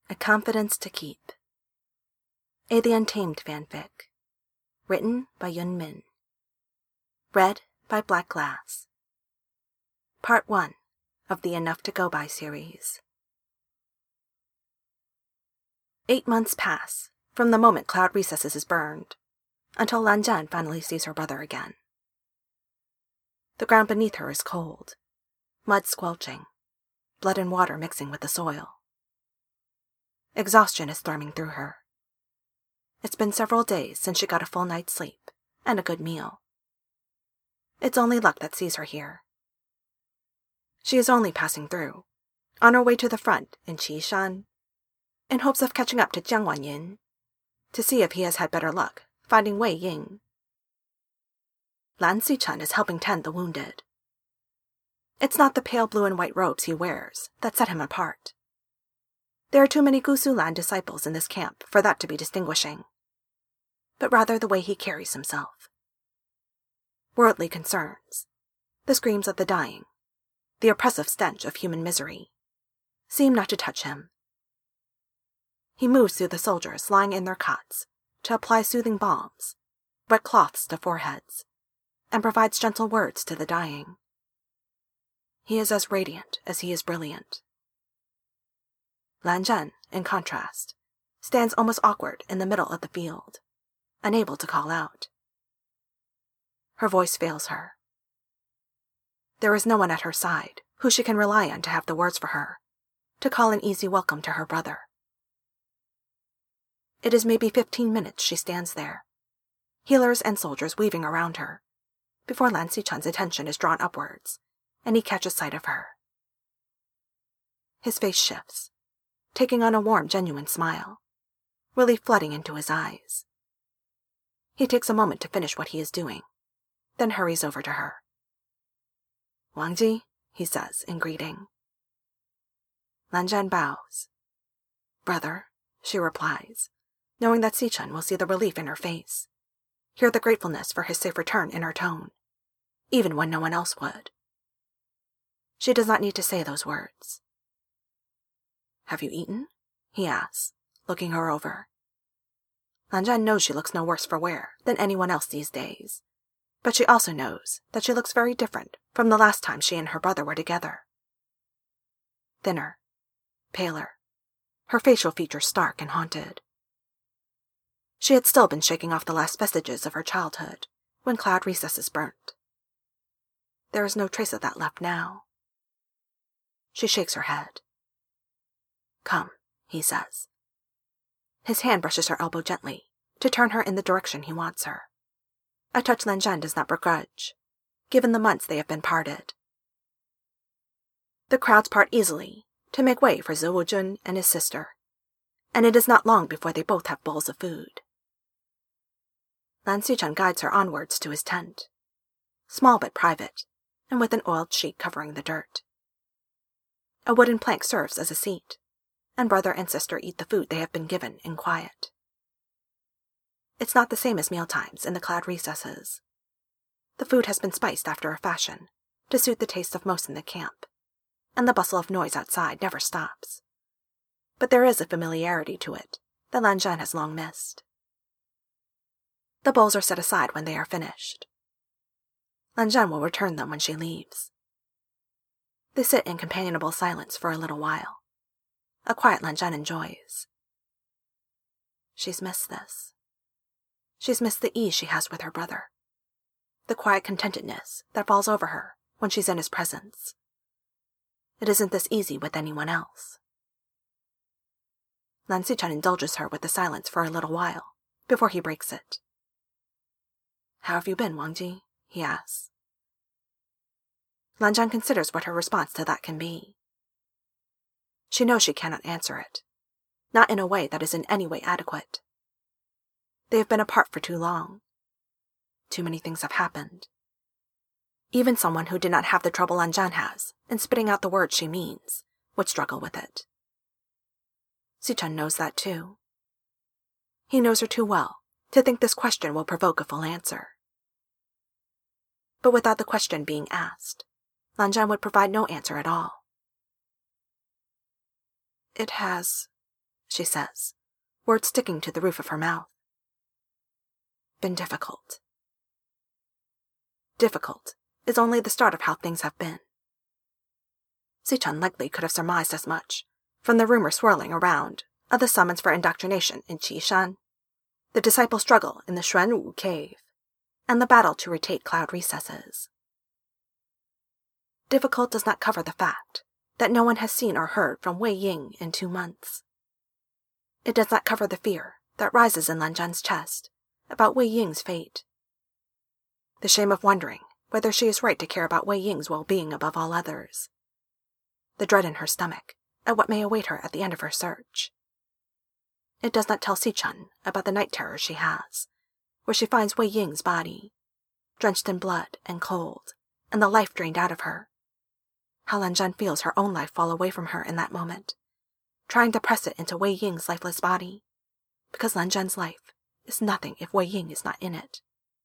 A Confidence to Keep. A The Untamed fanfic. Written by Yun Min. Read by Black Glass. Part 1 of the Enough to Go By series. 8 months pass from the moment Cloud Recesses is burned until Lan Zhan finally sees her brother again. The ground beneath her is cold, mud squelching, blood and water mixing with the soil. Exhaustion is thrumming through her. It's been several days since she got a full night's sleep and a good meal. It's only luck that sees her here. She is only passing through, on her way to the front in Qishan, in hopes of catching up to Jiang Wanyin, to see if he has had better luck finding Wei Ying. Lan Xichen is helping tend the wounded. It's not the pale blue and white robes he wears that set him apart. There are too many Gusu Lan disciples in this camp for that to be distinguishing, but rather the way he carries himself. Worldly concerns, the screams of the dying, the oppressive stench of human misery, seem not to touch him. He moves through the soldiers lying in their cots to apply soothing balms, wet cloths to foreheads, and provides gentle words to the dying. He is as radiant as he is brilliant. Lan Zhan, in contrast, stands almost awkward in the middle of the field, unable to call out. Her voice fails her. There is no one at her side who she can rely on to have the words for her, to call an easy welcome to her brother. It is maybe 15 minutes she stands there, healers and soldiers weaving around her, before Lan Xichen's attention is drawn upwards, and he catches sight of her. His face shifts, taking on a warm, genuine smile, relief flooding into his eyes. He takes a moment to finish what he is doing, then hurries over to her. "Wang Ji," he says in greeting. Lan Zhan bows. "Brother," she replies, knowing that Xichen will see the relief in her face, hear the gratefulness for his safe return in her tone, even when no one else would. She does not need to say those words. "Have you eaten?" he asks, looking her over. Lan Zhan knows she looks no worse for wear than anyone else these days, but she also knows that she looks very different from the last time she and her brother were together. Thinner, paler, her facial features stark and haunted. She had still been shaking off the last vestiges of her childhood when Cloud Recesses burnt. There is no trace of that left now. She shakes her head. "Come," he says. His hand brushes her elbow gently to turn her in the direction he wants her, a touch Lan Zhan does not begrudge, given the months they have been parted. The crowds part easily to make way for Zhou Wujun and his sister, and it is not long before they both have bowls of food. Lan Xichen guides her onwards to his tent, small but private, and with an oiled sheet covering the dirt. A wooden plank serves as a seat, and brother and sister eat the food they have been given in quiet. It's not the same as mealtimes in the Cloud Recesses. The food has been spiced after a fashion to suit the taste of most in the camp, and the bustle of noise outside never stops. But there is a familiarity to it that Lan Zhan has long missed. The bowls are set aside when they are finished. Lan Zhan will return them when she leaves. They sit in companionable silence for a little while, a quiet Lan Zhan enjoys. She's missed this. She's missed the ease she has with her brother, the quiet contentedness that falls over her when she's in his presence. It isn't this easy with anyone else. Lan Xichen indulges her with the silence for a little while, before he breaks it. "How have you been, Wang Ji?" he asks. Lan Zhan considers what her response to that can be. She knows she cannot answer it, not in a way that is in any way adequate. They have been apart for too long. Too many things have happened. Even someone who did not have the trouble Lan Zhan has in spitting out the words she means would struggle with it. Xichen knows that too. He knows her too well to think this question will provoke a full answer. But without the question being asked, Lan Zhan would provide no answer at all. "It has she says, words sticking to the roof of her mouth. Been difficult. Difficult is only the start of how things have been. Si-chan likely could have surmised as much from the rumor swirling around of the summons for indoctrination in Qishan, the disciple struggle in the Xuanwu cave, and the battle to retake cloud recesses. Difficult does not cover the fact that no one has seen or heard from Wei Ying in 2 months. It does not cover the fear that rises in Lan Zhan's chest about Wei Ying's fate. The shame of wondering whether she is right to care about Wei Ying's well-being above all others. The dread in her stomach at what may await her at the end of her search. It does not tell Si-chan about the night terror she has, where she finds Wei Ying's body, drenched in blood and cold, and the life drained out of her. How Lan Zhan feels her own life fall away from her in that moment, trying to press it into Wei Ying's lifeless body, because Lan Zhan's life is nothing if Wei Ying is not in it.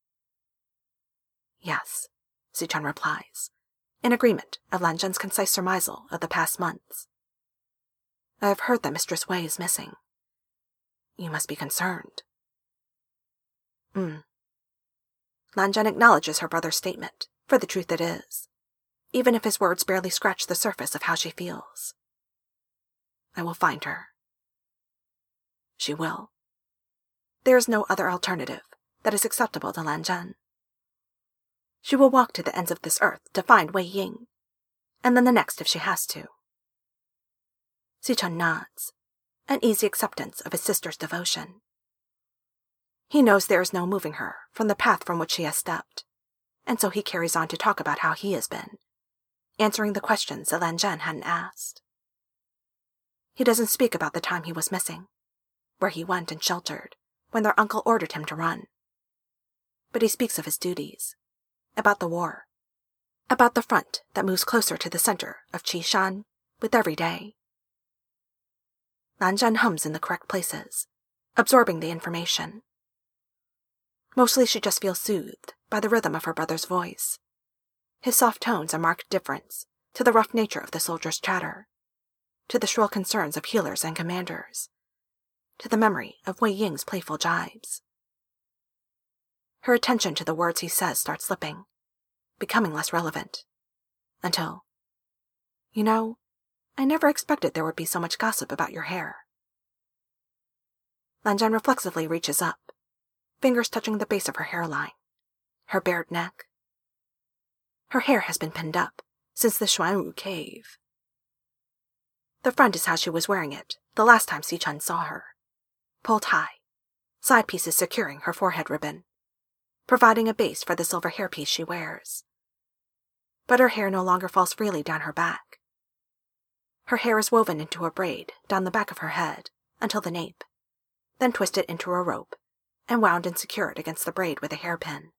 Yes, Si-chan replies, in agreement of Lan Zhan's concise surmisal of the past months. I have heard that Mistress Wei is missing. You must be concerned. Lan Zhan acknowledges her brother's statement, for the truth it is, even if his words barely scratch the surface of how she feels. I will find her. She will. There is no other alternative that is acceptable to Lan Zhan. She will walk to the ends of this earth to find Wei Ying, and then the next if she has to. Si-chan nods, an easy acceptance of his sister's devotion. He knows there is no moving her from the path from which she has stepped, and so he carries on to talk about how he has been, answering the questions that Lan Zhan hadn't asked. He doesn't speak about the time he was missing, where he went and sheltered when their uncle ordered him to run. But he speaks of his duties, about the war, about the front that moves closer to the center of Qishan with every day. Lan Zhan hums in the correct places, absorbing the information. Mostly she just feels soothed by the rhythm of her brother's voice, his soft tones a marked difference to the rough nature of the soldiers' chatter, to the shrill concerns of healers and commanders, to the memory of Wei Ying's playful jibes. Her attention to the words he says starts slipping, becoming less relevant, until, you know, I never expected there would be so much gossip about your hair. Lan Zhan reflexively reaches up, fingers touching the base of her hairline, her bared neck. Her hair has been pinned up since the Xuanwu cave. The front is how she was wearing it the last time Si-chan saw her, pulled high, side pieces securing her forehead ribbon, providing a base for the silver hairpiece she wears. But her hair no longer falls freely down her back. Her hair is woven into a braid down the back of her head until the nape, then twisted into a rope and wound and secured against the braid with a hairpin.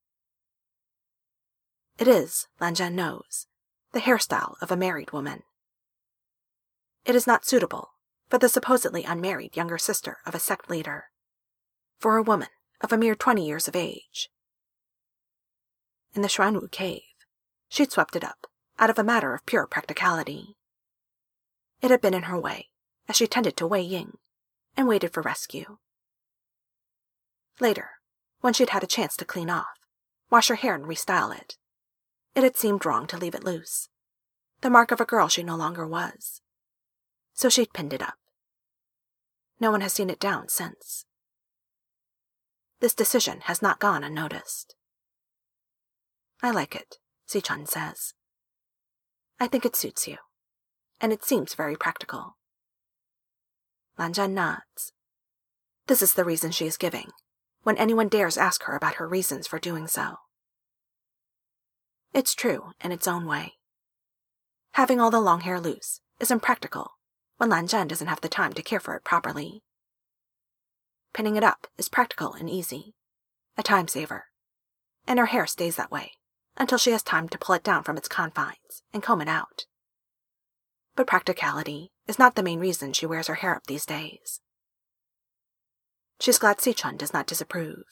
It is, Lan Zhan knows, the hairstyle of a married woman. It is not suitable for the supposedly unmarried younger sister of a sect leader, for a woman of a mere 20 years of age. In the Xuanwu cave, she'd swept it up out of a matter of pure practicality. It had been in her way as she tended to Wei Ying and waited for rescue. Later, when she'd had a chance to clean off, wash her hair and restyle it, it had seemed wrong to leave it loose, the mark of a girl she no longer was. So she'd pinned it up. No one has seen it down since. This decision has not gone unnoticed. I like it, Si-chan says. I think it suits you, and it seems very practical. Lan Zhan nods. This is the reason she is giving, when anyone dares ask her about her reasons for doing so. It's true in its own way. Having all the long hair loose is impractical when Lan Zhan doesn't have the time to care for it properly. Pinning it up is practical and easy, a time saver, and her hair stays that way until she has time to pull it down from its confines and comb it out. But practicality is not the main reason she wears her hair up these days. She's glad Si-chan does not disapprove.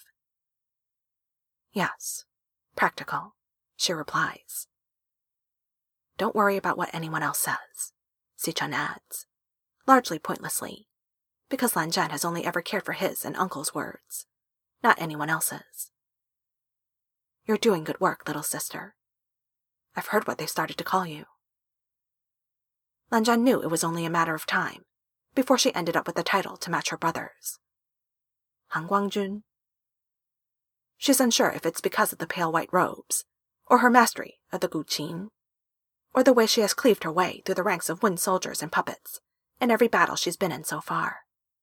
Yes, practical, she replies. Don't worry about what anyone else says, Si-chan adds, largely pointlessly, because Lan Zhan has only ever cared for his and Uncle's words, not anyone else's. You're doing good work, little sister. I've heard what they've started to call you. Lan Zhan knew it was only a matter of time before she ended up with the title to match her brother's. Han Guangjun. She's unsure if it's because of the pale white robes, or her mastery of the Guqin, or the way she has cleaved her way through the ranks of wind soldiers and puppets in every battle she's been in so far.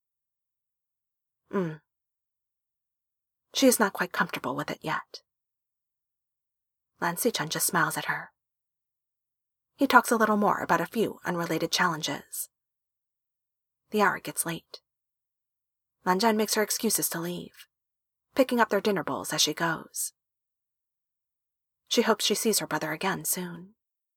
She is not quite comfortable with it yet. Lan Xichen just smiles at her. He talks a little more about a few unrelated challenges. The hour gets late. Lan Zhan makes her excuses to leave, picking up their dinner bowls as she goes. She hopes she sees her brother again soon.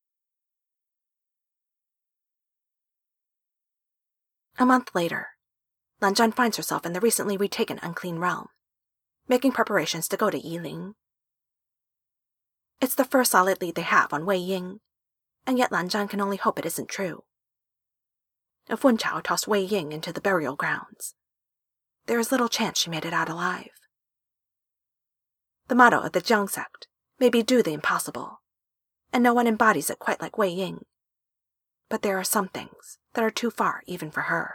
A month later, Lan Zhan finds herself in the recently retaken Unclean Realm, making preparations to go to Yiling. It's the first solid lead they have on Wei Ying, and yet Lan Zhan can only hope it isn't true. If Wen Chao tossed Wei Ying into the burial grounds, there is little chance she made it out alive. The motto of the Jiang sect may be do the impossible, and no one embodies it quite like Wei Ying. But there are some things that are too far even for her.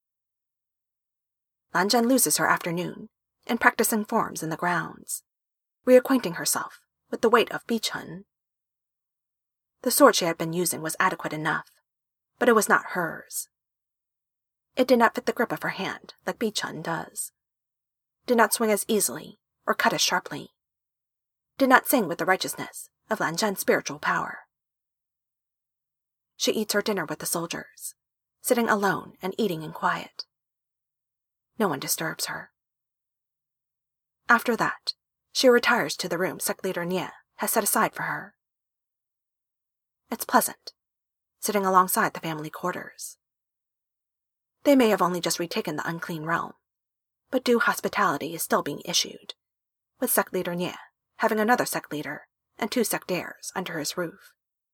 Lan Zhan loses her afternoon in practicing forms in the grounds, reacquainting herself with the weight of Bichun. The sword she had been using was adequate enough, but it was not hers. It did not fit the grip of her hand like Bichun does, did not swing as easily or cut as sharply, did not sing with the righteousness of Lan Zhan's spiritual power. She eats her dinner with the soldiers, sitting alone and eating in quiet. No one disturbs her. After that, she retires to the room Sect Leader Nie has set aside for her. It's pleasant, sitting alongside the family quarters. They may have only just retaken the Unclean Realm, but due hospitality is still being issued, with Sect Leader Nie having another sect leader and 2 sectaires under his roof.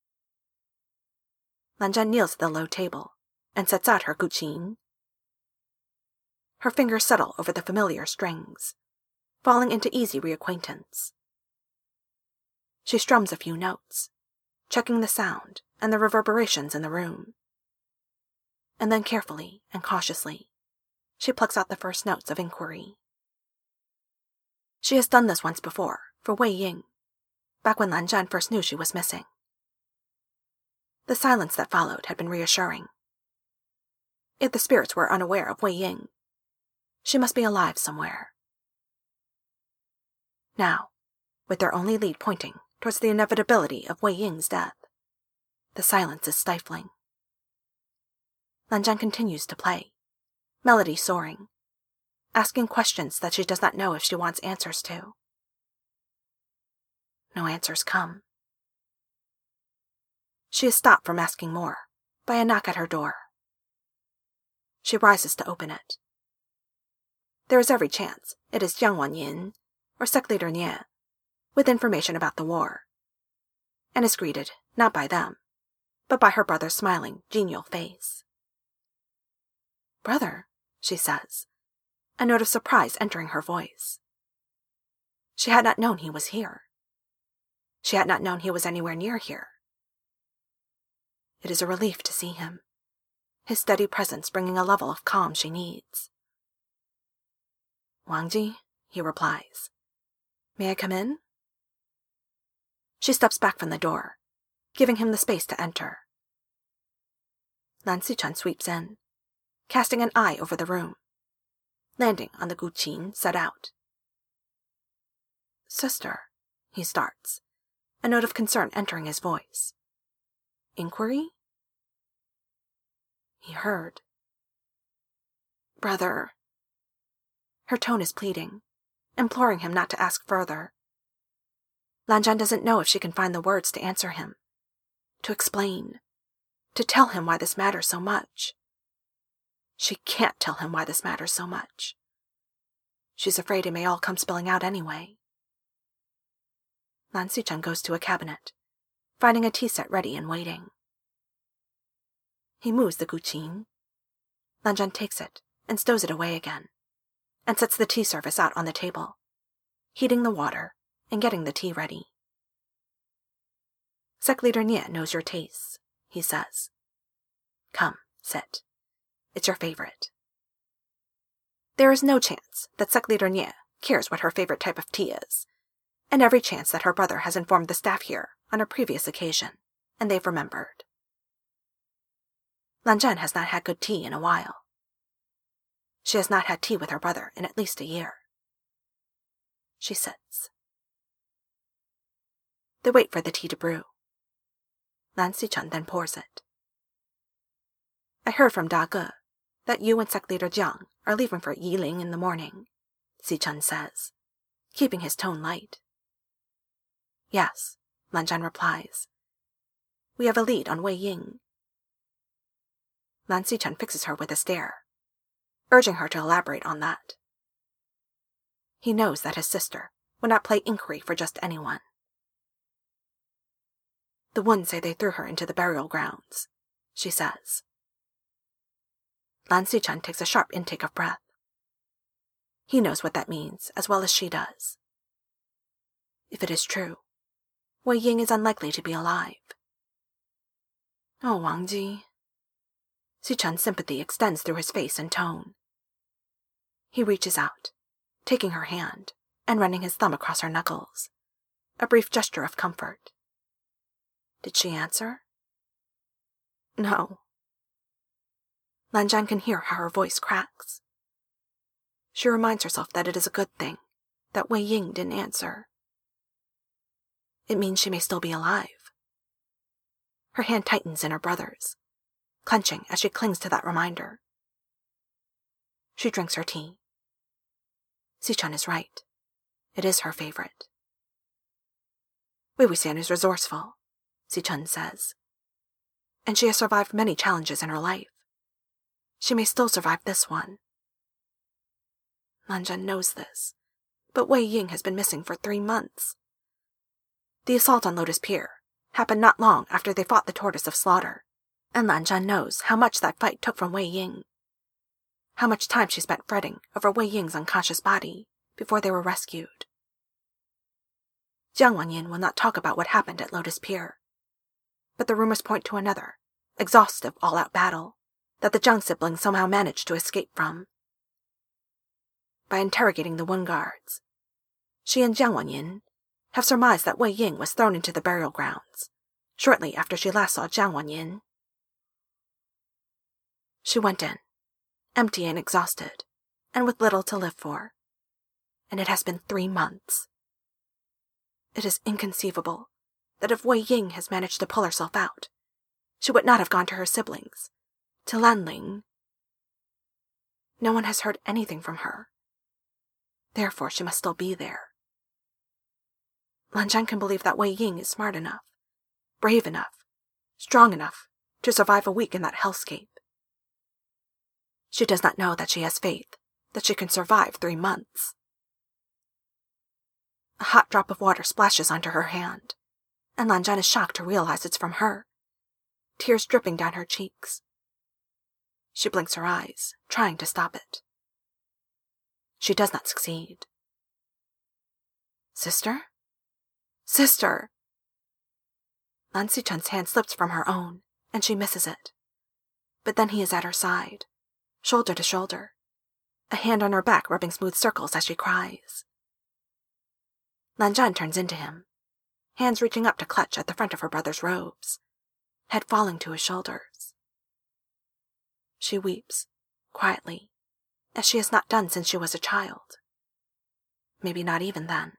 Lan Zhan kneels at the low table and sets out her Guqin. Her fingers settle over the familiar strings, falling into easy reacquaintance. She strums a few notes, checking the sound and the reverberations in the room. And then carefully and cautiously, she plucks out the first notes of inquiry. She has done this once before, for Wei Ying, back when Lan Zhan first knew she was missing. The silence that followed had been reassuring. If the spirits were unaware of Wei Ying, she must be alive somewhere. Now, with their only lead pointing towards the inevitability of Wei Ying's death, the silence is stifling. Lan Zhan continues to play, melody soaring, asking questions that she does not know if she wants answers to. No answers come. She is stopped from asking more by a knock at her door. She rises to open it. There is every chance it is Jiang Wanyin, or Sect Leader Nie, with information about the war, and is greeted not by them, but by her brother's smiling, genial face. "Brother," she says, a note of surprise entering her voice. She had not known he was here. She had not known he was anywhere near here. It is a relief to see him, his steady presence bringing a level of calm she needs. "Wangji," he replies. "May I come in?" She steps back from the door, giving him the space to enter. Lan Xichen sweeps in, casting an eye over the room, landing on the Guqin set out. "Sister," he starts, a note of concern entering his voice. "Inquiry?" He heard. "Brother." Her tone is pleading, imploring him not to ask further. Lan Zhan doesn't know if she can find the words to answer him, to explain, to tell him why this matters so much. She can't tell him why this matters so much. She's afraid it may all come spilling out anyway. Lan Xichen goes to a cabinet, finding a tea set ready and waiting. He moves the Guqin. Lan Zhan takes it and stows it away again, and sets the tea service out on the table, heating the water and getting the tea ready. Sec Leader Nie knows your tastes, he says. Come, sit. It's your favorite. There is no chance that Sec Leader Nie cares what her favorite type of tea is, and every chance that her brother has informed the staff here on a previous occasion, and they've remembered. Lan Zhan has not had good tea in a while. She has not had tea with her brother in at least a year. She sits. They wait for the tea to brew. Lan Xichen then pours it. I heard from Da Ge that you and Sec Leader Jiang are leaving for Yiling in the morning, Xichen says, keeping his tone light. Yes, Lan Zhan replies. We have a lead on Wei Ying. Lan Xichen fixes her with a stare, urging her to elaborate on that. He knows that his sister would not play inquiry for just anyone. The Wun say they threw her into the burial grounds, she says. Lan Xichen takes a sharp intake of breath. He knows what that means as well as she does. If it is true, Wei Ying is unlikely to be alive. Oh, Wang Ji. Xichen's sympathy extends through his face and tone. He reaches out, taking her hand and running his thumb across her knuckles, a brief gesture of comfort. Did she answer? No. Lan Zhan can hear how her voice cracks. She reminds herself that it is a good thing that Wei Ying didn't answer. It means she may still be alive. Her hand tightens in her brother's, clenching as she clings to that reminder. She drinks her tea. Xichen is right. It is her favorite. Wei Wuxian is resourceful, Xichen says, and she has survived many challenges in her life. She may still survive this one. Lan Zhan knows this, but Wei Ying has been missing for 3 months. The assault on Lotus Pier happened not long after they fought the Tortoise of Slaughter, and Lan Zhan knows how much that fight took from Wei Ying, how much time she spent fretting over Wei Ying's unconscious body before they were rescued. Jiang Wanyin will not talk about what happened at Lotus Pier, but the rumors point to another, exhaustive all-out battle that the Jiang siblings somehow managed to escape from. By interrogating the Wun guards, she and Jiang Wanyin have surmised that Wei Ying was thrown into the burial grounds shortly after she last saw Jiang Wanyin. She went in, empty and exhausted, and with little to live for. And it has been 3 months. It is inconceivable that if Wei Ying has managed to pull herself out, she would not have gone to her siblings, to Lanling. No one has heard anything from her. Therefore, she must still be there. Lan Zhan can believe that Wei Ying is smart enough, brave enough, strong enough to survive a week in that hellscape. She does not know that she has faith that she can survive 3 months. A hot drop of water splashes onto her hand, and Lan Zhan is shocked to realize it's from her, tears dripping down her cheeks. She blinks her eyes, trying to stop it. She does not succeed. Sister? Sister! Lan Xichen's hand slips from her own, and she misses it. But then he is at her side, shoulder to shoulder, a hand on her back rubbing smooth circles as she cries. Lan Zhan turns into him, hands reaching up to clutch at the front of her brother's robes, head falling to his shoulders. She weeps, quietly, as she has not done since she was a child. Maybe not even then.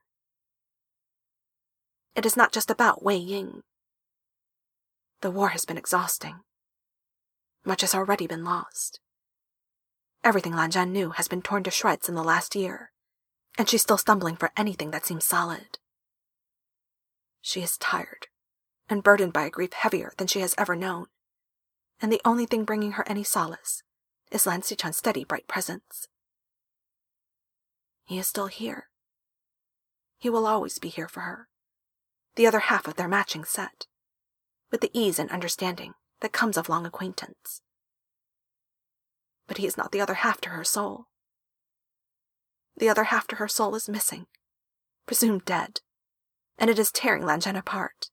It is not just about Wei Ying. The war has been exhausting. Much has already been lost. Everything Lan Zhan knew has been torn to shreds in the last year, and she's still stumbling for anything that seems solid. She is tired, and burdened by a grief heavier than she has ever known, and the only thing bringing her any solace is Lan Xichen's steady, bright presence. He is still here. He will always be here for her, the other half of their matching set, with the ease and understanding that comes of long acquaintance. But but he is not the other half to her soul. The other half to her soul is missing, presumed dead, and it is tearing Lan Zhan apart.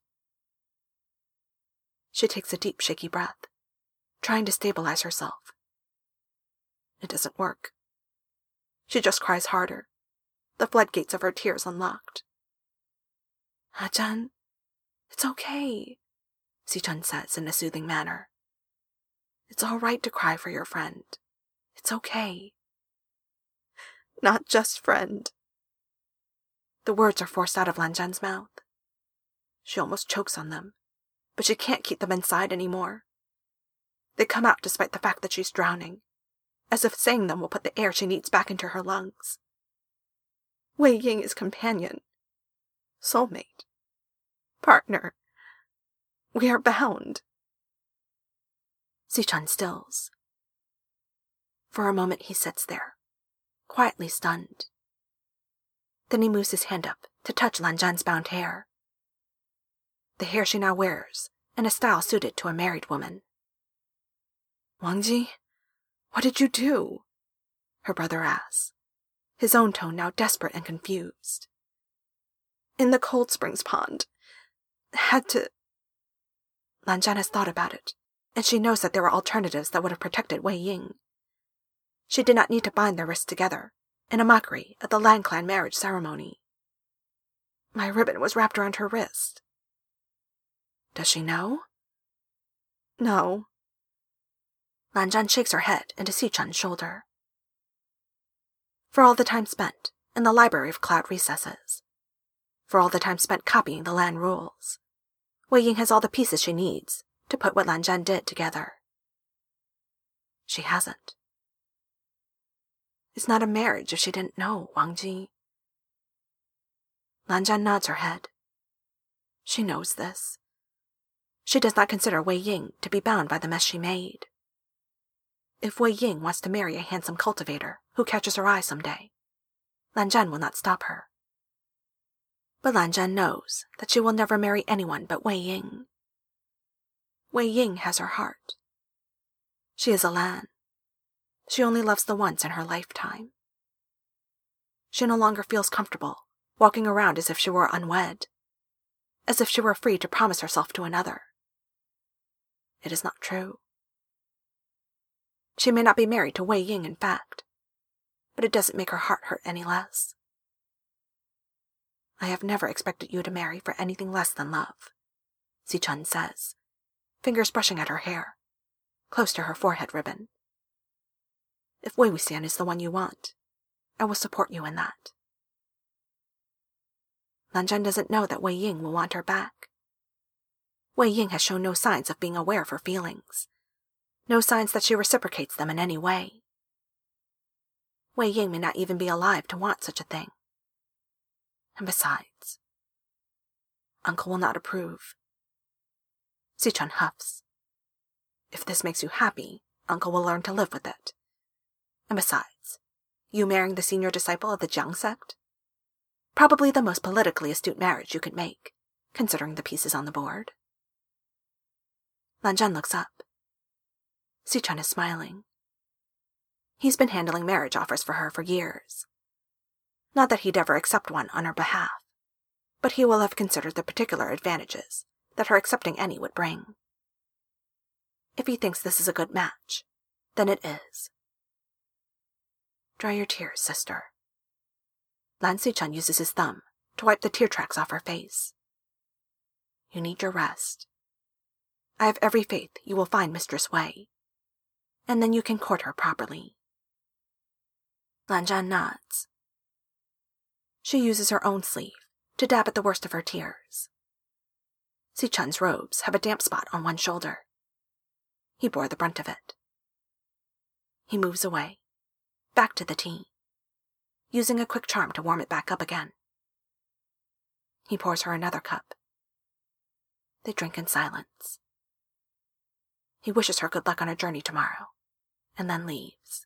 She takes a deep, shaky breath, trying to stabilize herself. It doesn't work. She just cries harder, the floodgates of her tears unlocked. "Ah-chan, it's okay," Si-chan says in a soothing manner. "It's all right to cry for your friend. It's okay." "Not just friend." The words are forced out of Lan Zhan's mouth. She almost chokes on them, but she can't keep them inside anymore. They come out despite the fact that she's drowning, as if saying them will put the air she needs back into her lungs. Wei Ying is companion, soulmate, partner. We are bound. Si-chan stills. For a moment he sits there, quietly stunned. Then he moves his hand up to touch Lan Zhan's bound hair. The hair she now wears in a style suited to a married woman. "Wang Ji, what did you do?" her brother asks, his own tone now desperate and confused. "In the Cold Springs pond. Had to..." Lan Zhan has thought about it, and she knows that there were alternatives that would have protected Wei Ying. She did not need to bind their wrists together, in a mockery at the Lan clan marriage ceremony. "My ribbon was wrapped around her wrist." Does she know? No. Lan Zhan shakes her head into Si-chan's shoulder. For all the time spent in the library of Cloud Recesses, for all the time spent copying the Lan rules, Wei Ying has all the pieces she needs to put what Lan Zhan did together. She hasn't. It's not a marriage if she didn't know, Wang Ji. Lan Zhan nods her head. She knows this. She does not consider Wei Ying to be bound by the mess she made. If Wei Ying wants to marry a handsome cultivator who catches her eye someday, Lan Zhan will not stop her. But Lan Zhan knows that she will never marry anyone but Wei Ying. Wei Ying has her heart. She is a Lan. She only loves the once in her lifetime. She no longer feels comfortable walking around as if she were unwed, as if she were free to promise herself to another. It is not true. She may not be married to Wei Ying, in fact, but it doesn't make her heart hurt any less. "I have never expected you to marry for anything less than love," Si-chan says, fingers brushing at her hair, close to her forehead ribbon. "If Wei Wuxian is the one you want, I will support you in that." Lan Zhan doesn't know that Wei Ying will want her back. Wei Ying has shown no signs of being aware of her feelings, no signs that she reciprocates them in any way. Wei Ying may not even be alive to want such a thing. And besides, Uncle will not approve. Si-chan huffs. "If this makes you happy, Uncle will learn to live with it. And besides, you marrying the senior disciple of the Jiang sect? Probably the most politically astute marriage you could make, considering the pieces on the board." Lan Zhan looks up. Si-chan is smiling. He's been handling marriage offers for her for years. Not that he'd ever accept one on her behalf, but he will have considered the particular advantages that her accepting any would bring. If he thinks this is a good match, then it is. Dry your tears, sister. Lan Si-chan uses his thumb to wipe the tear tracks off her face. You need your rest. I have every faith you will find Mistress Wei, and then you can court her properly. Lan Zhan nods. She uses her own sleeve to dab at the worst of her tears. Si-chan's robes have a damp spot on one shoulder. He bore the brunt of it. He moves away, back to the tea, using a quick charm to warm it back up again. He pours her another cup. They drink in silence. He wishes her good luck on her journey tomorrow, and then leaves.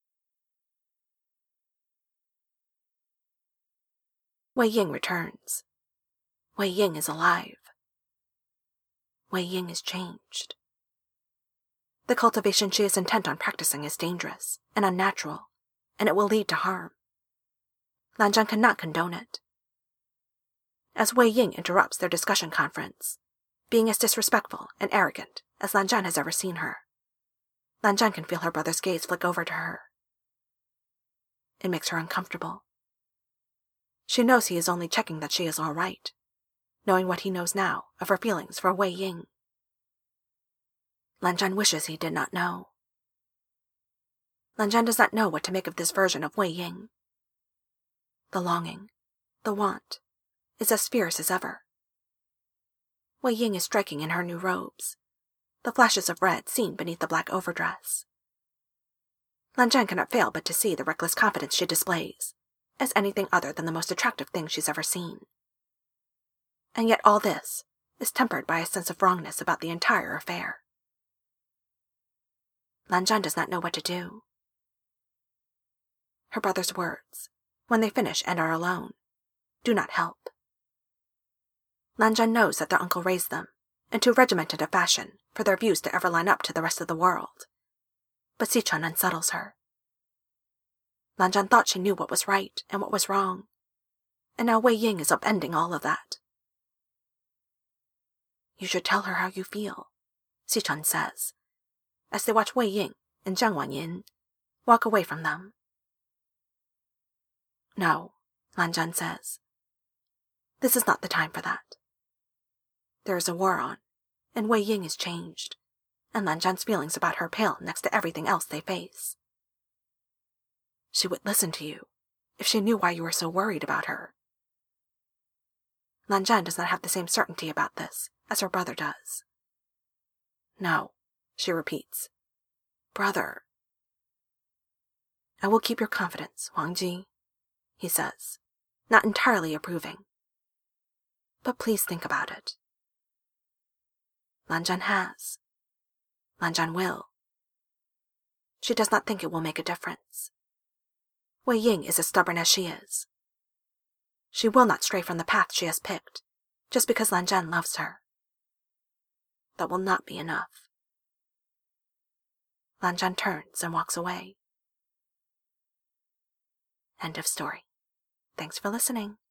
Wei Ying returns. Wei Ying is alive. Wei Ying is changed. The cultivation she is intent on practicing is dangerous and unnatural, and it will lead to harm. Lan Zhan cannot condone it. As Wei Ying interrupts their discussion conference, being as disrespectful and arrogant as Lan Zhan has ever seen her, Lan Zhan can feel her brother's gaze flick over to her. It makes her uncomfortable. She knows he is only checking that she is all right, knowing what he knows now of her feelings for Wei Ying. Lan Zhan wishes he did not know. Lan Zhan does not know what to make of this version of Wei Ying. The longing, the want, is as fierce as ever. Wei Ying is striking in her new robes, the flashes of red seen beneath the black overdress. Lan Zhan cannot fail but to see the reckless confidence she displays as anything other than the most attractive thing she's ever seen. And yet all this is tempered by a sense of wrongness about the entire affair. Lan Zhan does not know what to do. Her brother's words, when they finish and are alone, do not help. Lan Zhan knows that their uncle raised them in too regimented a fashion for their views to ever line up to the rest of the world, but Sichun unsettles her. Lan Zhan thought she knew what was right and what was wrong, and now Wei Ying is upending all of that. You should tell her how you feel, Sichun says, as they watch Wei Ying and Jiang Wanyin walk away from them. No, Lan Zhan says. This is not the time for that. There is a war on, and Wei Ying is changed, and Lan Zhan's feelings about her pale next to everything else they face. She would listen to you if she knew why you were so worried about her. Lan Zhan does not have the same certainty about this as her brother does. No, she repeats. Brother. I will keep your confidence, Wang Ji, he says, not entirely approving. But please think about it. Lan Zhan has. Lan Zhan will. She does not think it will make a difference. Wei Ying is as stubborn as she is. She will not stray from the path she has picked, just because Lan Zhan loves her. That will not be enough. Lan Zhan turns and walks away. End of story. Thanks for listening.